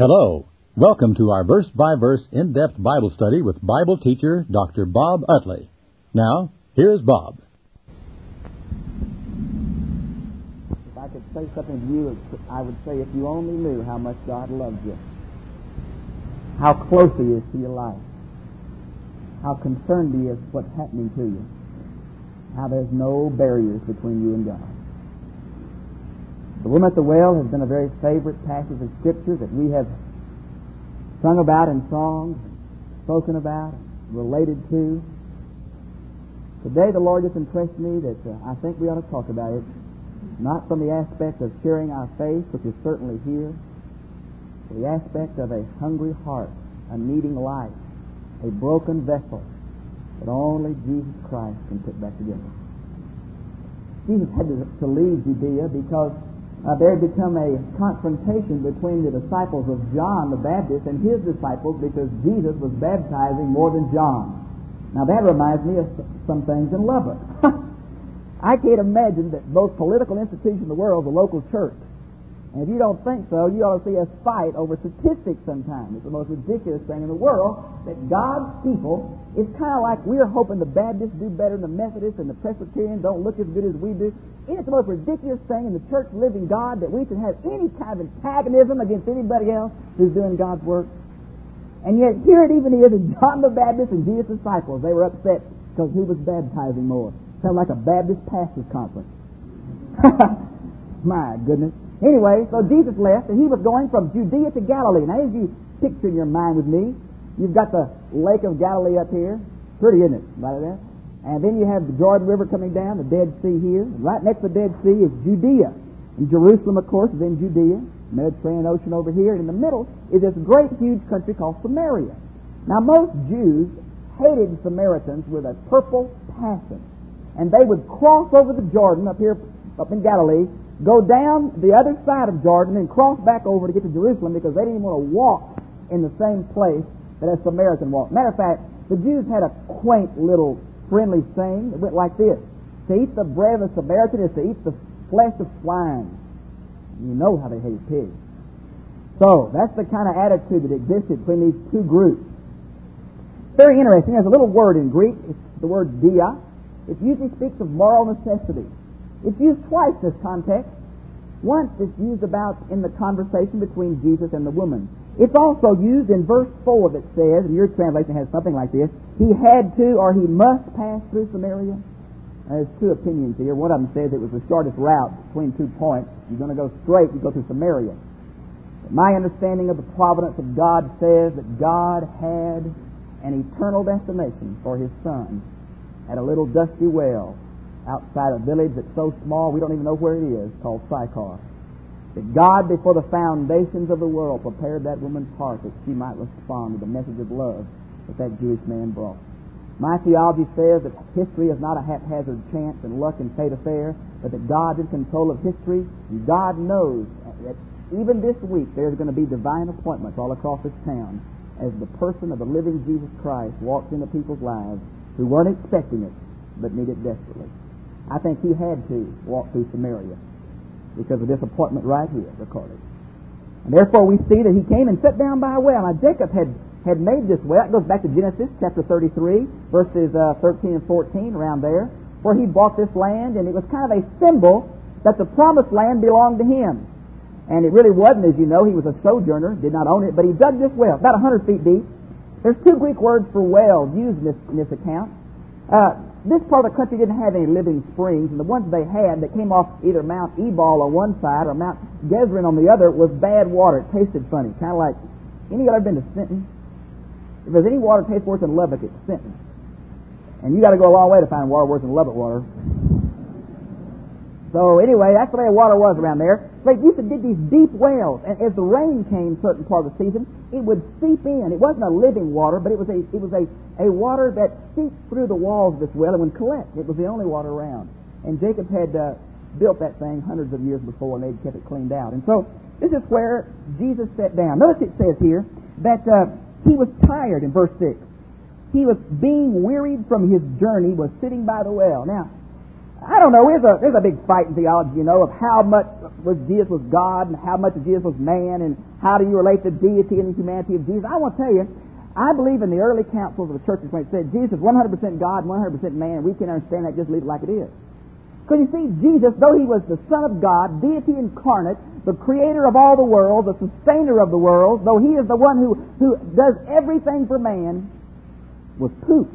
Hello. Welcome to our verse-by-verse in-depth Bible study with Bible teacher Dr. Bob Utley. Now, here's Bob. If I could say something to you, I would say if you only knew how much God loves you, how close He is to your life, how concerned He is with what's happening to you, how there's no barriers between you and God. The woman at the well has been a very favorite passage of Scripture that we have sung about in songs, spoken about, related to. Today the Lord just impressed me that I think we ought to talk about it, not from the aspect of sharing our faith, which is certainly here, but the aspect of a hungry heart, a needing life, a broken vessel that only Jesus Christ can put back together. Jesus had to leave Judea because there had become a confrontation between the disciples of John the Baptist and his disciples because Jesus was baptizing more than John. Now that reminds me of some things in Lubbock. I can't imagine that most political institution in the world is a local church. And if you don't think so, you ought to see us fight over statistics sometimes. It's the most ridiculous thing in the world that God's people, it's kind of like we're hoping the Baptists do better than the Methodists and the Presbyterians don't look as good as we do. And it's the most ridiculous thing in the church living God that we should have any kind of antagonism against anybody else who's doing God's work. And yet here it even is in John the Baptist and Jesus' disciples. They were upset because he was baptizing more. Sounded like a Baptist pastors conference. My goodness. Anyway, so Jesus left, and he was going from Judea to Galilee. Now, as you picture in your mind with me, you've got the Lake of Galilee up here. Pretty, isn't it? Right there. And then you have the Jordan River coming down, the Dead Sea here. Right next to the Dead Sea is Judea. And Jerusalem, of course, is in Judea. Mediterranean Ocean over here. And in the middle is this great, huge country called Samaria. Now, most Jews hated Samaritans with a purple passion. And they would cross over the Jordan up here, up in Galilee, go down the other side of Jordan and cross back over to get to Jerusalem because they didn't even want to walk in the same place that a Samaritan walked. Matter of fact, the Jews had a quaint little friendly saying. It went like this: to eat the bread of a Samaritan is to eat the flesh of swine. You know how they hate pigs. So that's the kind of attitude that existed between these two groups. Very interesting. There's a little word in Greek. It's the word dia. It usually speaks of moral necessity. It's used twice in this context. Once it's used about in the conversation between Jesus and the woman. It's also used in verse 4 that says, and your translation has something like this, he had to or he must pass through Samaria. There's two opinions here. One of them says it was the shortest route between 2 points. You're going to go straight, you go through Samaria. But my understanding of the providence of God says that God had an eternal destination for his son at a little dusty well outside a village that's so small we don't even know where it is, called Sychar. That God, before the foundations of the world, prepared that woman's heart that she might respond to the message of love that Jewish man brought. My theology says that history is not a haphazard chance and luck and fate affair, but that God's in control of history, and God knows that even this week there's going to be divine appointments all across this town as the person of the living Jesus Christ walks into people's lives who weren't expecting it but need it desperately. I think he had to walk through Samaria because of this appointment right here recorded. And therefore we see that he came and sat down by a well. Now Jacob had made this well. It goes back to Genesis chapter 33, verses 13 and 14, around there, where he bought this land, and it was kind of a symbol that the promised land belonged to him. And it really wasn't, as you know. He was a sojourner, did not own it, but he dug this well, about 100 feet deep. There's 2 Greek words for well used in this account. This part of the country didn't have any living springs, and the ones they had that came off either Mount Ebal on one side or Mount Gezerin on the other was bad water. It tasted funny, kind of like, any of you ever been to Sinton? If there's any water that tastes worse than Lubbock, it's Sinton. And you got to go a long way to find water worse than Lubbock water. So anyway, that's the way the water was around there. They used to dig these deep wells, and as the rain came certain part of the season, it would seep in. It wasn't a living water, but it was a water that seeped through the walls of this well and would collect. It was the only water around. And Jacob had built that thing hundreds of years before, and they'd kept it cleaned out. And so this is where Jesus sat down. Notice it says here that he was tired in verse 6. He was being wearied from his journey, was sitting by the well. Now, I don't know. There's a big fight in theology, of how much Jesus was God and how much of Jesus was man, and how do you relate the deity and the humanity of Jesus. I want to tell you, I believe in the early councils of the churches when it said Jesus is 100% God and 100% man, and we can understand that, just leave it like it is. Because you see, Jesus, though he was the Son of God, deity incarnate, the creator of all the world, the sustainer of the world, though he is the one who does everything for man, was pooped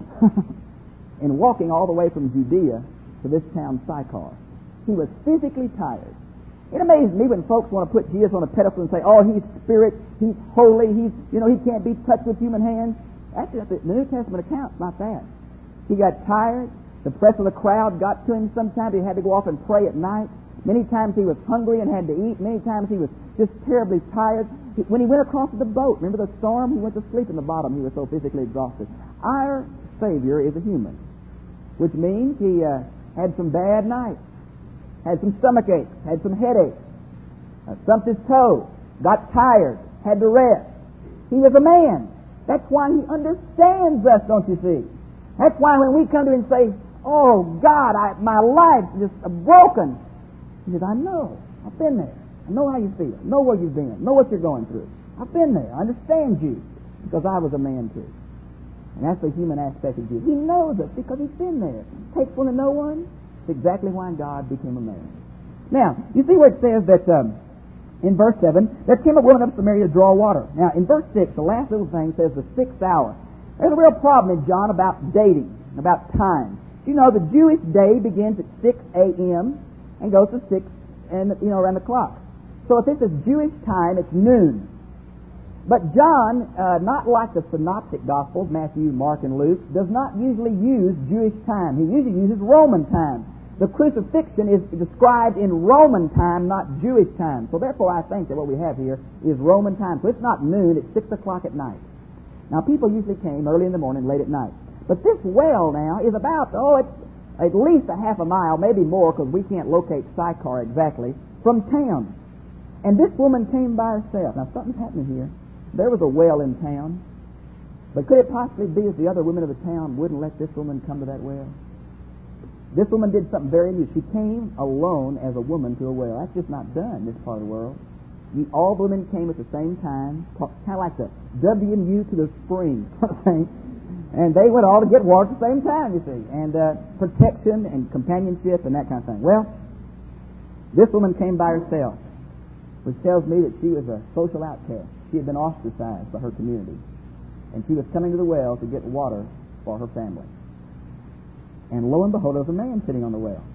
in walking all the way from Judea to this town Sychar. He was physically tired. It amazes me when folks want to put Jesus on a pedestal and say, oh, he's spirit, he's holy, he can't be touched with human hands. Actually, the New Testament account's not that. He got tired. The press of the crowd got to him sometimes. He had to go off and pray at night. Many times he was hungry and had to eat. Many times he was just terribly tired. When he went across the boat, remember the storm? He went to sleep in the bottom. He was so physically exhausted. Our Savior is a human, which means he had some bad nights, had some stomach aches, had some headaches, stumped his toe, got tired, had to rest. He was a man. That's why he understands us, don't you see? That's why when we come to him and say, oh, God, my life's just broken, he says, I know. I've been there. I know how you feel. I know where you've been. I know what you're going through. I've been there. I understand you because I was a man too. And that's the human aspect of Jesus. He knows us because he's been there. Takes one to know one. It's exactly why God became a man. Now, you see where it says that in verse 7, there came a woman of Samaria to draw water. Now, in verse 6, the last little thing says the 6th hour. There's a real problem in John about dating, about time. You know, the Jewish day begins at 6 a.m. and goes to 6 and around the clock. So if this is Jewish time, it's noon. But John, not like the synoptic Gospels, Matthew, Mark, and Luke, does not usually use Jewish time. He usually uses Roman time. The crucifixion is described in Roman time, not Jewish time. So therefore I think that what we have here is Roman time. So it's not noon, it's 6 o'clock at night. Now people usually came early in the morning, late at night. But this well now is about, it's at least a half a mile, maybe more, because we can't locate Sychar exactly, from town. And this woman came by herself. Now something's happening here. There was a well in town. But could it possibly be that the other women of the town wouldn't let this woman come to that well? This woman did something very new. She came alone as a woman to a well. That's just not done in this part of the world. All the women came at the same time, kind of like the WMU to the spring sort of thing. And they went all to get water at the same time, you see. And protection and companionship and that kind of thing. Well, this woman came by herself, which tells me that she was a social outcast. She had been ostracized by her community. And she was coming to the well to get water for her family. And lo and behold, there was a man sitting on the well.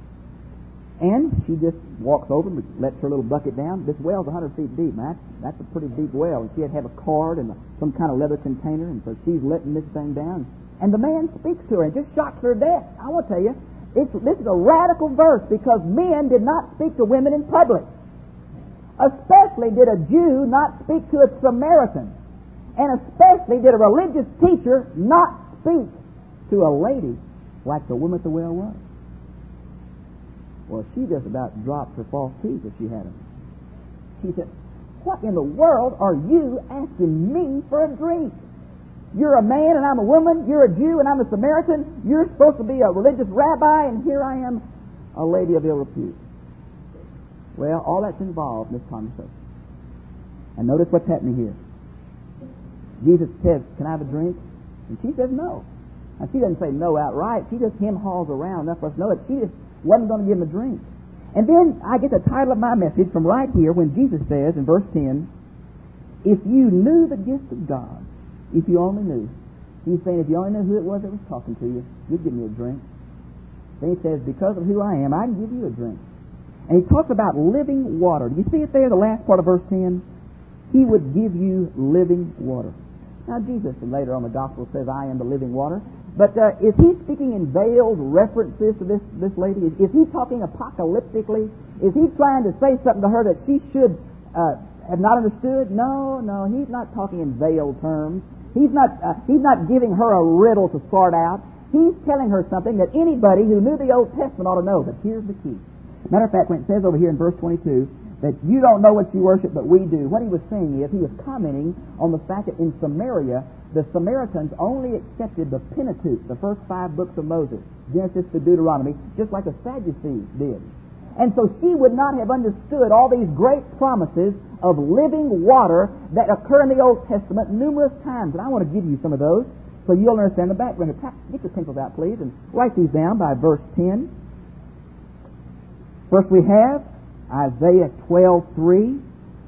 And she just walks over and lets her little bucket down. This well's 100 feet deep, man. That's a pretty deep well. And she had to have a cord and some kind of leather container. And so she's letting this thing down. And the man speaks to her and just shocks her to death. I want to tell you, this is a radical verse because men did not speak to women in public. Especially did a Jew not speak to a Samaritan. And especially did a religious teacher not speak to a lady like the woman at the well was. Well, she just about dropped her false teeth if she had them. She said, what in the world are you asking me for a drink? You're a man and I'm a woman. You're a Jew and I'm a Samaritan. You're supposed to be a religious rabbi, and here I am, a lady of ill repute. Well, all that's involved in this conversation. And notice what's happening here. Jesus says, can I have a drink? And she says no. Now, she doesn't say no outright. She just hem-haws around enough for us to know that she just wasn't going to give him a drink. And then I get the title of my message from right here when Jesus says in verse 10, if you knew the gift of God, if you only knew. He's saying if you only knew who it was that was talking to you, you'd give me a drink. Then he says, because of who I am, I can give you a drink. And he talks about living water. Do you see it there, the last part of verse 10? He would give you living water. Now Jesus, and later on the gospel, says, I am the living water. But is he speaking in veiled references to this lady? Is he talking apocalyptically? Is he trying to say something to her that she should have not understood? No, he's not talking in veiled terms. He's not giving her a riddle to sort out. He's telling her something that anybody who knew the Old Testament ought to know. But here's the key. Matter of fact, when it says over here in verse 22 that you don't know what you worship, but we do, what he was saying is he was commenting on the fact that in Samaria the Samaritans only accepted the Pentateuch, the first 5 books of Moses, Genesis to Deuteronomy, just like the Sadducees did. And so she would not have understood all these great promises of living water that occur in the Old Testament numerous times. And I want to give you some of those so you'll understand the background. Get your pencils out, please, and write these down by verse 10. First we have Isaiah 12:3,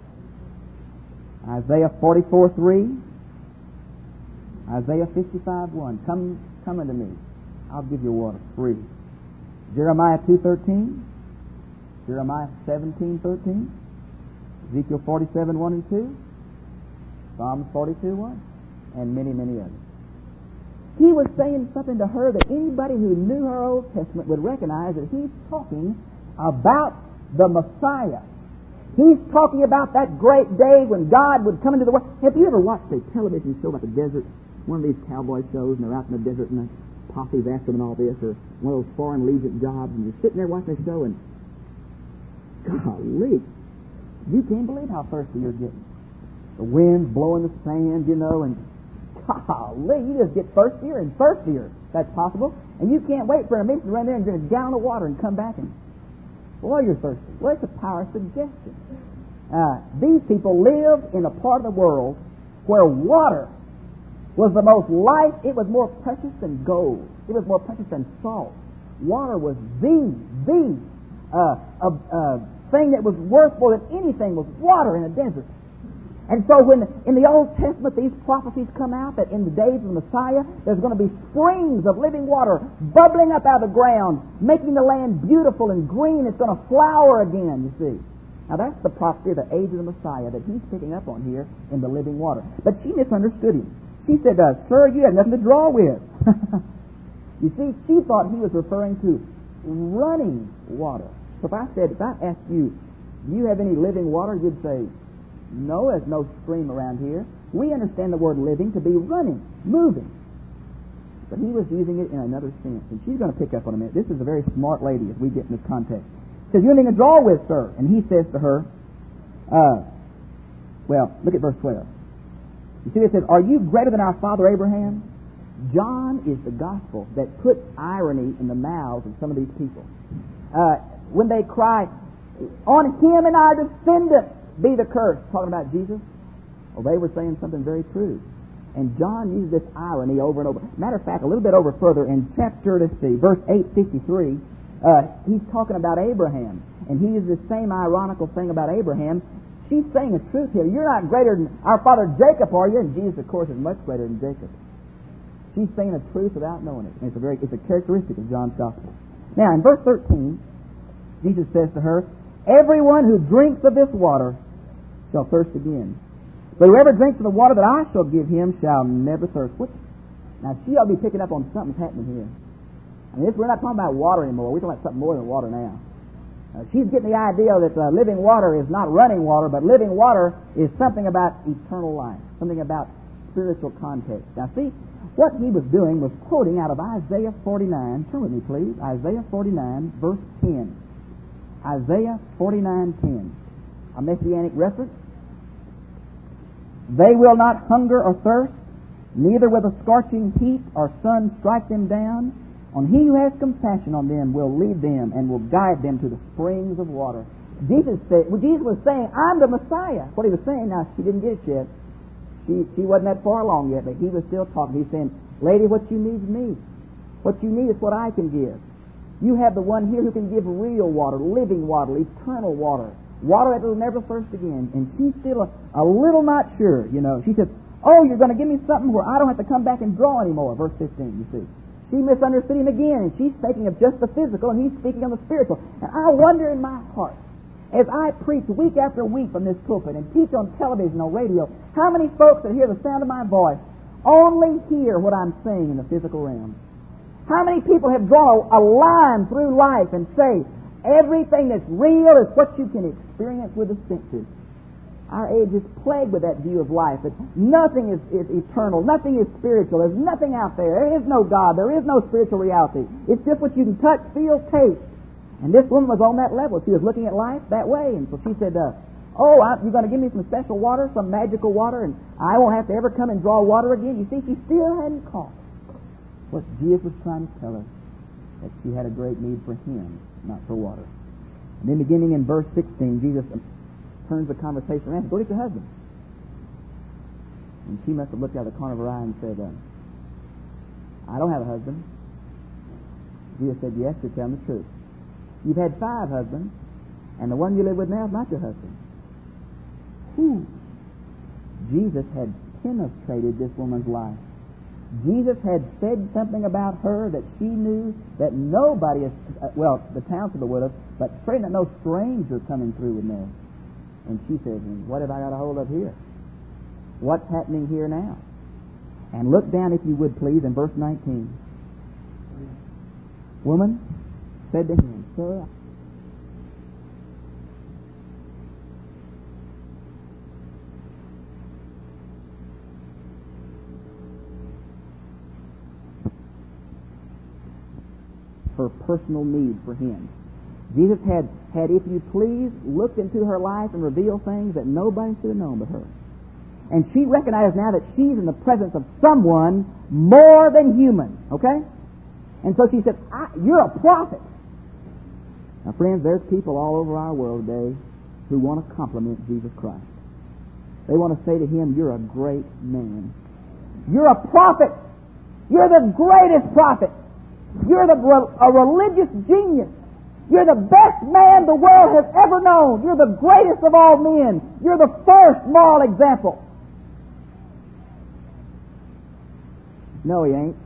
Isaiah 44:3, Isaiah 55:1. Come unto me, I'll give you water free. Jeremiah 2:13, Jeremiah 17:13, Ezekiel 47:1 and 2, Psalms 42:1, and many, many others. He was saying something to her that anybody who knew her Old Testament would recognize, that he's talking about the Messiah. He's talking about that great day when God would come into the world. Have you ever watched a television show about the desert? One of these cowboy shows, and they're out in the desert, and the posse's after them and all this, or one of those foreign legion jobs, and you're sitting there watching the show, and golly, you can't believe how thirsty you're getting. The wind's blowing the sand, you know, and golly, you just get thirstier and thirstier. That's possible. And you can't wait for a minute to run there and get a gallon of water and come back and, boy, you're thirsty. Well, it's a power of suggestion. These people lived in a part of the world where water was the most life. It was more precious than gold. It was more precious than salt. Water was the thing that was worth more than anything was water in a desert. And so when in the Old Testament these prophecies come out that in the days of the Messiah there's going to be springs of living water bubbling up out of the ground, making the land beautiful and green. It's going to flower again, you see. Now that's the prophecy of the age of the Messiah that he's picking up on here in the living water. But she misunderstood him. She said, sir, you have nothing to draw with. You see, she thought he was referring to running water. So if I asked you, do you have any living water, you'd say, no, there's no stream around here. We understand the word living to be running, moving. But he was using it in another sense. And she's going to pick up on a minute. This is a very smart lady as we get in this context. She says, you have anything to draw with, sir? And he says to her, well, look at verse 12. You see, it says, are you greater than our father Abraham? John is the gospel that puts irony in the mouths of some of these people. When they cry, on him and our descendants be the curse, talking about Jesus. Well, they were saying something very true. And John uses this irony over and over. Matter of fact, a little bit over further in chapter, verse 853, he's talking about Abraham. And he uses the same ironical thing about Abraham. She's saying the truth here. You're not greater than our father Jacob, are you? And Jesus, of course, is much greater than Jacob. She's saying the truth without knowing it. And it's a characteristic of John's gospel. Now, in verse 13, Jesus says to her, everyone who drinks of this water shall thirst again. But whoever drinks of the water that I shall give him shall never thirst. Now, she ought to be picking up on something's happening here. I mean, we're not talking about water anymore. We're talking about something more than water now. She's getting the idea that living water is not running water, but living water is something about eternal life, something about spiritual context. Now, see, what he was doing was quoting out of Isaiah 49. Turn with me, please. Isaiah 49, verse 10. Isaiah 49:10. A messianic reference. They will not hunger or thirst, neither will the scorching heat or sun strike them down. On he who has compassion on them will lead them and will guide them to the springs of water. Jesus was saying, I'm the Messiah. What he was saying, now she didn't get it yet. She wasn't that far along yet, but he was still talking. He's saying, lady, what you need is me. What you need is what I can give. You have the one here who can give real water, living water, eternal water, water that will never thirst again. And she's still a little not sure, you know. She says, oh, you're going to give me something where I don't have to come back and draw anymore. Verse 15, you see. She misunderstood him again, and she's thinking of just the physical, and he's speaking of the spiritual. And I wonder in my heart, as I preach week after week from this pulpit and teach on television or radio, how many folks that hear the sound of my voice only hear what I'm saying in the physical realm? How many people have drawn a line through life and say, everything that's real is what you can experience with the senses? Our age is plagued with that view of life, that nothing is eternal, nothing is spiritual, there's nothing out there, there is no God, there is no spiritual reality. It's just what you can touch, feel, taste. And this woman was on that level. She was looking at life that way. And so she said, Oh, you're going to give me some special water, some magical water, and I won't have to ever come and draw water again. You see, she still hadn't caught what Jesus was trying to tell her, that she had a great need for Him, not for water. And then beginning in verse 16, Jesus turns the conversation around. Go get your husband. And she must have looked out of the corner of her eye and said, I don't have a husband. Jesus said, yes, you're telling the truth. You've had 5 husbands, and the one you live with now is not your husband. Whew. Jesus had penetrated this woman's life. Jesus had said something about her that she knew that nobody, the townspeople would have, but certainly that no stranger coming through would know. And she says, what have I got a hold of here? What's happening here now? And look down, if you would please, in verse 19. Woman said to him, Sir, her personal need for Him. Jesus had, if you please, looked into her life and revealed things that nobody should have known but her. And she recognizes now that she's in the presence of someone more than human. Okay? And so she said, you're a prophet. Now, friends, there's people all over our world today who want to compliment Jesus Christ. They want to say to Him, you're a great man. You're a prophet. You're the greatest prophet. You're a religious genius. You're the best man the world has ever known. You're the greatest of all men. You're the first moral example. No, He ain't.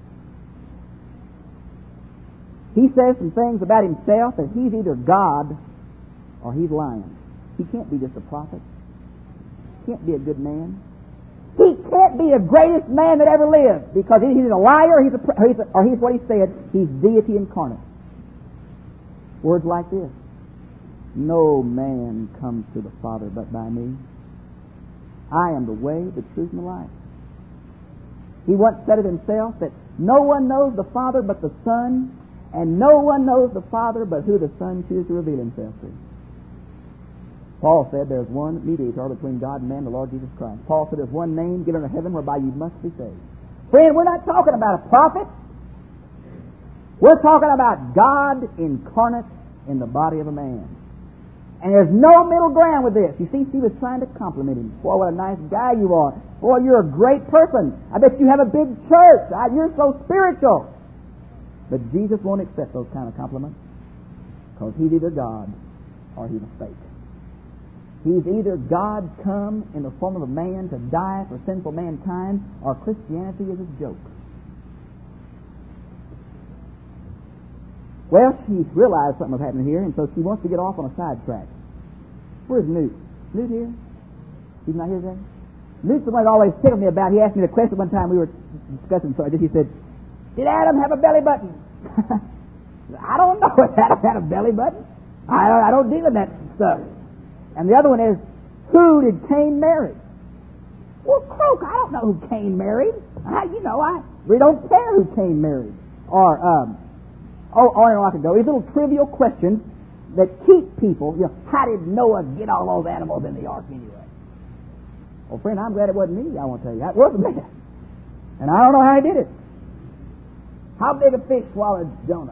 He says some things about Himself that He's either God or He's lying. He can't be just a prophet. He can't be a good man. He can't be the greatest man that ever lived, because he's a liar or he's what He said. He's deity incarnate. Words like this: no man comes to the Father but by me. I am the way, the truth, and the life. He once said of Himself that no one knows the Father but the Son, and no one knows the Father but who the Son chooses to reveal Himself to. Paul said there's one mediator between God and man, the Lord Jesus Christ. Paul said there's one name given under heaven whereby you must be saved. Friend, we're not talking about a prophet. We're talking about God incarnate in the body of a man. And there's no middle ground with this. You see, she was trying to compliment Him. Boy, what a nice guy you are. Boy, you're a great person. I bet you have a big church. You're so spiritual. But Jesus won't accept those kind of compliments, because He's either God or He's a fake. He's either God come in the form of a man to die for sinful mankind, or Christianity is a joke. Well, she realized something was happening here, and so she wants to get off on a sidetrack. Where's Newt? Newt here? He's not here today? Newt's the one that always tickled me about. He asked me the question one time we were discussing, so he said, did Adam have a belly button? I don't know if Adam had a belly button. I don't deal with that stuff. And the other one is, who did Cain marry? Well, croak, I don't know who Cain married. I really don't care who Cain married. Or I could go. These little trivial questions that keep people, how did Noah get all those animals in the ark anyway? Well, friend, I'm glad it wasn't me, I want to tell you. It wasn't me. And I don't know how he did it. How big a fish swallowed Jonah?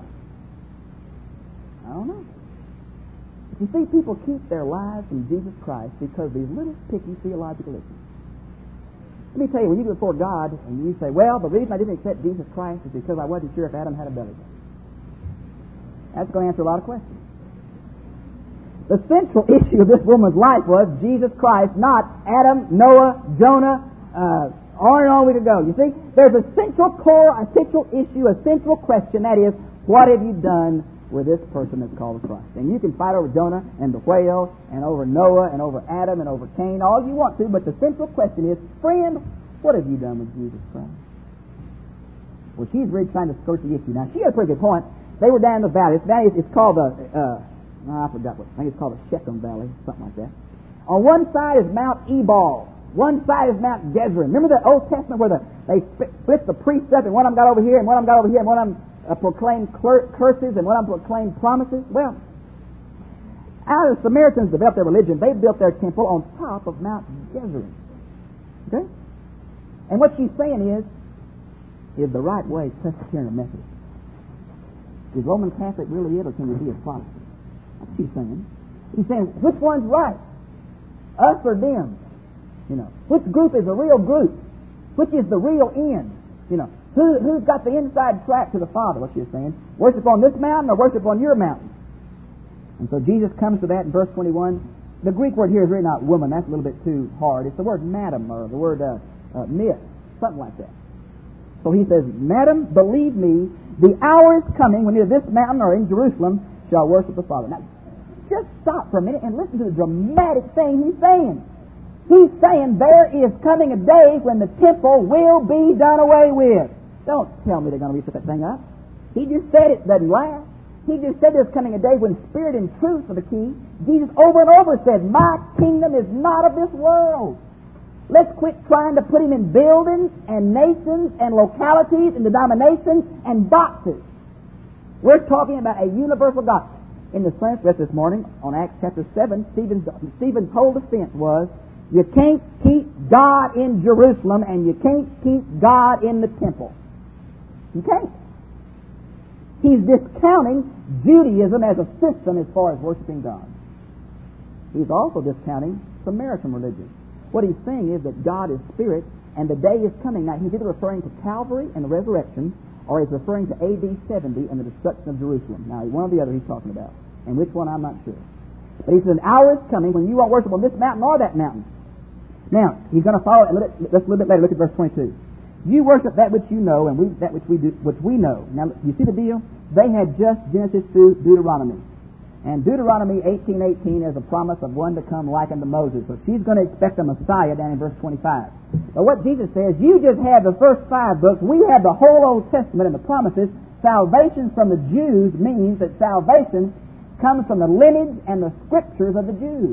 I don't know. You see, people keep their lives from Jesus Christ because of these little picky theological issues. Let me tell you, when you go before God and you say, well, the reason I didn't accept Jesus Christ is because I wasn't sure if Adam had a belly button. That's going to answer a lot of questions. The central issue of this woman's life was Jesus Christ, not Adam, Noah, Jonah, on and on we could go. You see, there's a central core, a central issue, a central question, that is, what have you done with this person that's called Christ? And you can fight over Jonah and the whale and over Noah and over Adam and over Cain all you want to, but the central question is, friend, what have you done with Jesus Christ? Well, she's really trying to skirt the issue. Now, she had a pretty good point. They were down in the valley. This valley is called I forgot what. I think it's called the Shechem Valley, something like that. On one side is Mount Ebal. One side is Mount Gerizim. Remember the Old Testament where they split the priests up, and one of them got over here, and one of them got over here, and one of them proclaimed curses, and one of them proclaimed promises? Well, How the Samaritans developed their religion, they built their temple on top of Mount Gerizim. Okay? And what she's saying is the right way Presbyterian or Methodist? Is Roman Catholic really it, or can you be a Protestant? That's what she's saying. He's saying, which one's right? Us or them? You know, which group is the real group? Which is the real end? You know, who's got the inside track to the Father? What she's saying. Worship on this mountain or worship on your mountain? And so Jesus comes to that in verse 21. The Greek word here is really not woman. That's a little bit too hard. It's the word madam, or the word miss, something like that. So he says, Madam, believe me, the hour is coming when either this mountain or in Jerusalem shall worship the Father. Now, just stop for a minute and listen to the dramatic thing he's saying. He's saying there is coming a day when the temple will be done away with. Don't tell me they're going to reset that thing up. He just said it doesn't last. He just said there's coming a day when spirit and truth are the key. Jesus over and over said, my kingdom is not of this world. Let's quit trying to put him in buildings and nations and localities and denominations and boxes. We're talking about a universal gospel. In the Sunday rest this morning, on Acts chapter 7, Stephen's whole defense was, you can't keep God in Jerusalem and you can't keep God in the temple. You can't. He's discounting Judaism as a system as far as worshiping God. He's also discounting Samaritan religion. What he's saying is that God is spirit and the day is coming. Now, he's either referring to Calvary and the resurrection, or he's referring to AD 70 and the destruction of Jerusalem. Now, one or the other he's talking about. And which one, I'm not sure. But he says, an hour is coming when you won't worship on this mountain or that mountain. Now, he's going to follow it just a little bit later. Look at verse 22. You worship that which you know, and we that which we do, which we know. Now, you see the deal? They had just Genesis through Deuteronomy. And Deuteronomy 18:18 is a promise of one to come like unto Moses. So she's going to expect a Messiah down in verse 25. But what Jesus says, you just have the first 5 books. We have the whole Old Testament and the promises. Salvation from the Jews means that salvation comes from the lineage and the scriptures of the Jews.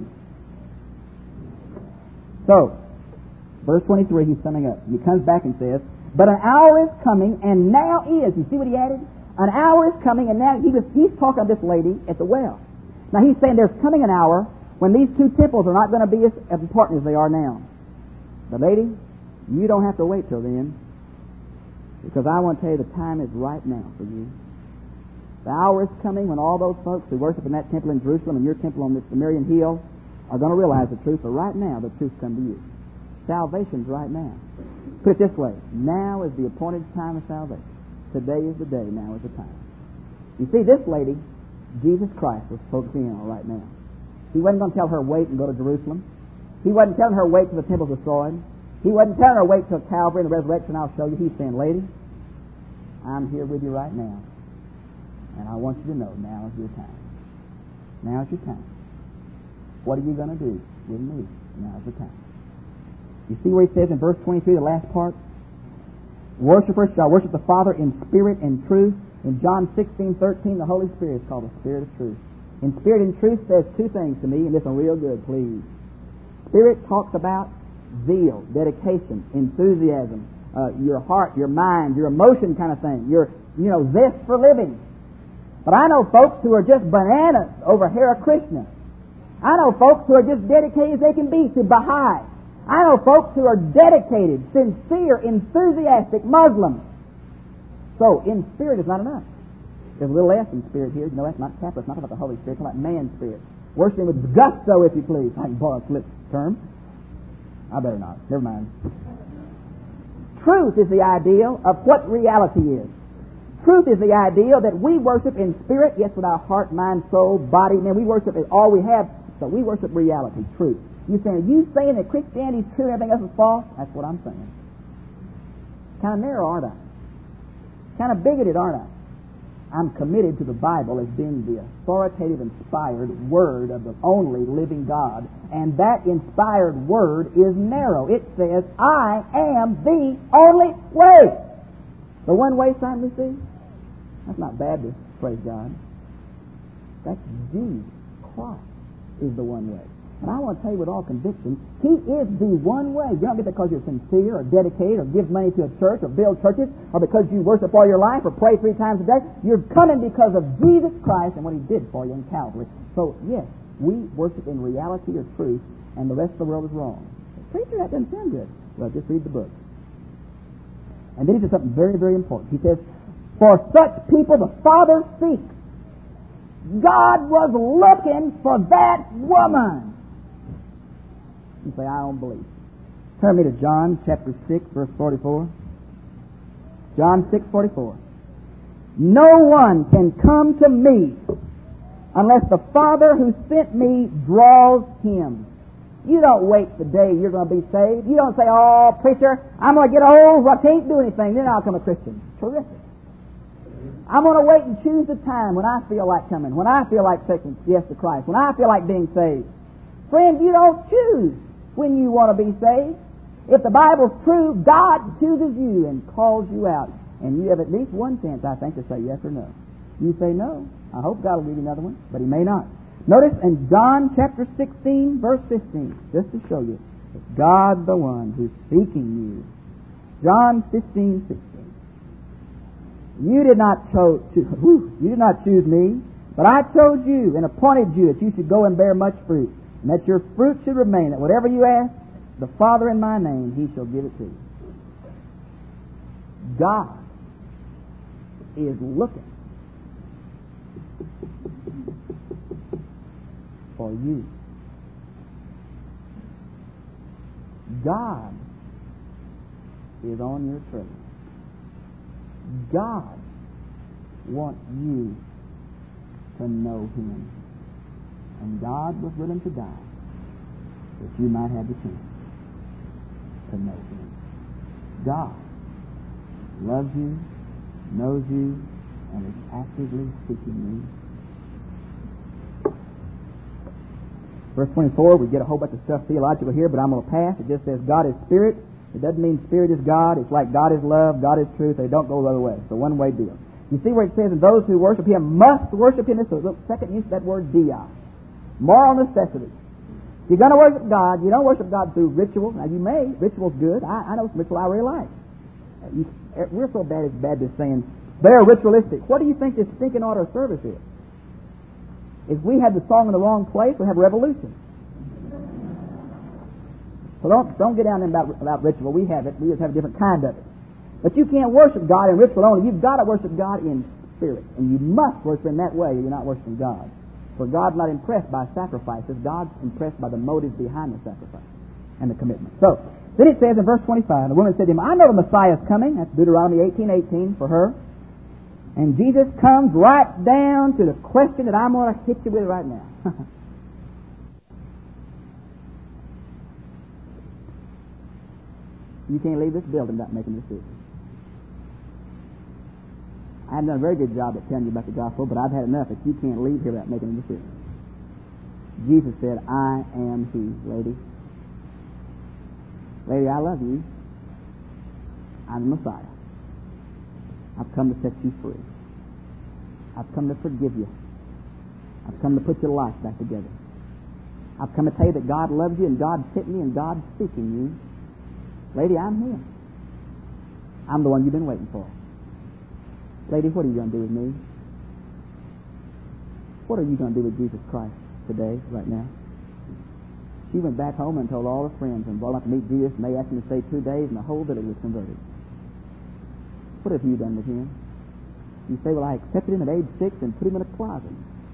So, verse 23, he's summing up. He comes back and says, but an hour is coming, and now is. You see what he added? An hour is coming, and now he's talking to this lady at the well. Now he's saying there's coming an hour when these 2 temples are not going to be as important as they are now. But lady, you don't have to wait till then, because I want to tell you the time is right now for you. The hour is coming when all those folks who worship in that temple in Jerusalem and your temple on this Miriam Hill are going to realize the truth. But right now, the truth come to you. Salvation's right now. Put it this way. Now is the appointed time of salvation. Today is the day. Now is the time. You see, this lady, Jesus Christ, was focusing on right now. He wasn't going to tell her wait and go to Jerusalem. He wasn't telling her wait till the temple's destroyed. He wasn't telling her wait till Calvary and the resurrection. I'll show you. He's saying, lady, I'm here with you right now. And I want you to know now is your time. Now is your time. What are you going to do with me? Now is the time. You see where he says in verse 23, the last part? Worshippers shall worship the Father in spirit and truth. In John 16:13, the Holy Spirit is called the Spirit of Truth. In spirit and truth says 2 things to me, and this is real good, please. Spirit talks about zeal, dedication, enthusiasm, your heart, your mind, your emotion kind of thing, your zest for living. But I know folks who are just bananas over Hare Krishna. I know folks who are just dedicated as they can be to Baha'i. I know folks who are dedicated, sincere, enthusiastic Muslims. So, in spirit is not enough. There's a little S in spirit here. You know, that's not capital. It's not about the Holy Spirit. It's about man's spirit. Worshiping with gusto, if you please. I can borrow a slip term. I better not. Never mind. Truth is the ideal of what reality is. Truth is the ideal that we worship in spirit, yes, with our heart, mind, soul, body. Man, we worship is all we have, but we worship reality, truth. You saying that Christianity is true and everything else is false? That's what I'm saying. Kind of narrow, aren't I? Kind of bigoted, aren't I? I'm committed to the Bible as being the authoritative, inspired Word of the only living God. And that inspired Word is narrow. It says, I am the only way. The one-way sign we see? That's not Baptist, praise God. That's Jesus Christ is the one way. And I want to tell you with all conviction, He is the one way. You don't get that because you're sincere or dedicated or give money to a church or build churches or because you worship all your life or pray 3 times a day. You're coming because of Jesus Christ and what He did for you in Calvary. So, yes, We worship in reality or truth, and the rest of the world is wrong. Preacher, that doesn't sound good. Well, just read the book. And then he says something very, very important. He says, for such people the Father seeks. God was looking for that woman. You say, I don't believe. Turn me to John chapter 6, verse 44. John 6:44. No one can come to me unless the Father who sent me draws him. You don't wait the day you're going to be saved. You don't say, oh, preacher, I'm going to get old, I can't do anything, then I'll become a Christian. Terrific. I'm going to wait and choose the time when I feel like coming, when I feel like saying yes to Christ, when I feel like being saved. Friend, you don't choose when you want to be saved. If the Bible's true, God chooses you and calls you out. And you have at least one chance, I think, to say yes or no. You say no. I hope God will give you another one, but He may not. Notice in John chapter 16, verse 15, just to show you, it's God the one who's seeking you. John 15:16. You did not choose me, but I chose you and appointed you that you should go and bear much fruit, and that your fruit should remain, that whatever you ask the Father in my name, He shall give it to you. God is looking for you. God is on your trail. God wants you to know Him. And God was willing to die that you might have the chance to know Him. God loves you, knows you, and is actively seeking you. Verse 24, we get a whole bunch of stuff theological here, but I'm going to pass. It just says God is Spirit. It doesn't mean Spirit is God. It's like God is love, God is truth. They don't go the other way. It's a one-way deal. You see where it says, and those who worship Him must worship Him. This is the second use of that word, dia. Moral necessity. If you're going to worship God, you don't worship God through ritual. Now, you may. Ritual's good. I know some ritual I really like. We're so bad at Baptists saying, they're ritualistic. What do you think this stinking order of service is? If we had the song in the wrong place, we'd have revolution. So don't get down there about ritual. We have it. We just have a different kind of it. But you can't worship God in ritual only. You've got to worship God in spirit. And you must worship Him that way or you're not worshiping God. For God's not impressed by sacrifices. God's impressed by the motives behind the sacrifice and the commitment. So, then it says in verse 25, the woman said to Him, I know the Messiah is coming. That's Deuteronomy 18:18 for her. And Jesus comes right down to the question that I'm going to hit you with right now. You can't leave this building without making a decision. I haven't done a very good job at telling you about the gospel, but I've had enough that you can't leave here without making a decision. Jesus said, I am He, lady. Lady, I love you. I'm the Messiah. I've come to set you free. I've come to forgive you. I've come to put your life back together. I've come to tell you that God loves you and God sent me and God's seeking you. Lady, I'm Him. I'm the one you've been waiting for. Lady, what are you going to do with me? What are you going to do with Jesus Christ today, right now? She went back home and told all her friends and brought up to meet Jesus, and they asked him to stay 2 days, and the whole village was converted. What have you done with Him? You say, well, I accepted Him at age 6 and put Him in a closet.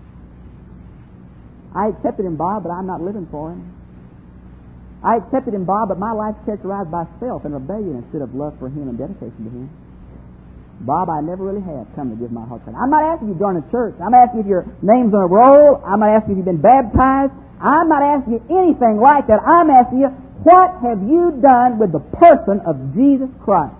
I accepted Him, Bob, but I'm not living for Him. I accepted Him, Bob, but my life's characterized by self and rebellion instead of love for Him and dedication to Him. Bob, I never really have come to give my heart to Him. I'm not asking you to join a church. I'm asking if your name's on a roll. I'm not asking if you've been baptized. I'm not asking you anything like that. I'm asking you, what have you done with the person of Jesus Christ?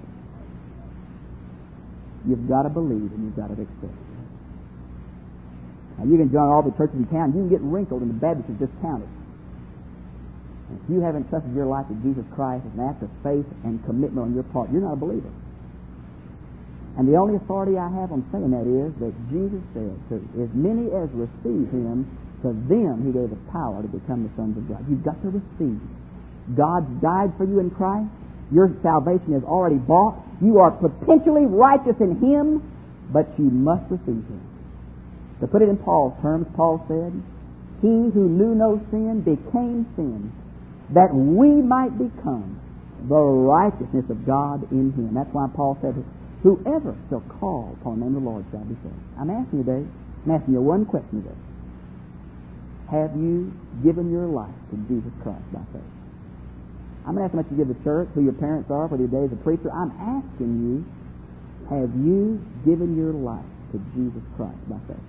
You've got to believe and you've got to accept. Now, you can join all the churches in town. You can get wrinkled and the Baptists are discounted. And if you haven't trusted your life to Jesus Christ as an act of faith and commitment on your part, you're not a believer. And the only authority I have on saying that is that Jesus said, to as many as receive Him, to them He gave the power to become the sons of God. You've got to receive. God's died for you in Christ. Your salvation is already bought. You are potentially righteous in Him, but you must receive Him. To put it in Paul's terms, Paul said, He who knew no sin became sin, that we might become the righteousness of God in Him. That's why Paul said, whoever shall call upon the name of the Lord shall be saved. I'm asking you today, I'm asking you one question today. Have you given your life to Jesus Christ by faith? I'm not asking what you give the church, who your parents are, whether your dad's a preacher. I'm asking you, have you given your life to Jesus Christ by faith?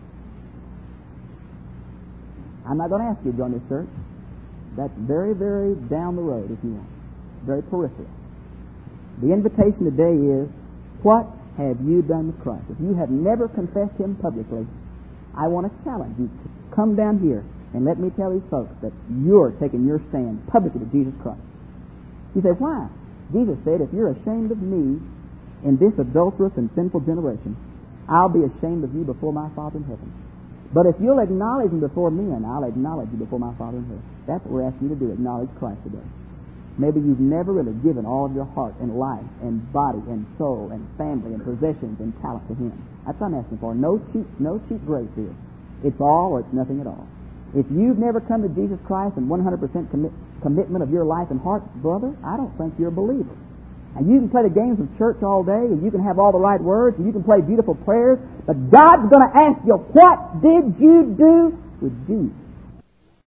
I'm not going to ask you to join this church. That's very, very down the road, if you want. Very peripheral. The invitation today is, what have you done with Christ? If you have never confessed Him publicly, I want to challenge you to come down here and let me tell these folks that you're taking your stand publicly to Jesus Christ. You say, why? Jesus said, if you're ashamed of me in this adulterous and sinful generation, I'll be ashamed of you before my Father in heaven. But if you'll acknowledge Him before men, I'll acknowledge you before my Father in heaven. That's what we're asking you to do, acknowledge Christ today. Maybe you've never really given all of your heart and life and body and soul and family and possessions and talent to Him. That's what I'm asking for. No cheap grace here. It's all or it's nothing at all. If you've never come to Jesus Christ in 100% commitment of your life and heart, brother, I don't think you're a believer. And you can play the games of church all day, and you can have all the right words, and you can play beautiful prayers, but God's going to ask you, what did you do with Jesus?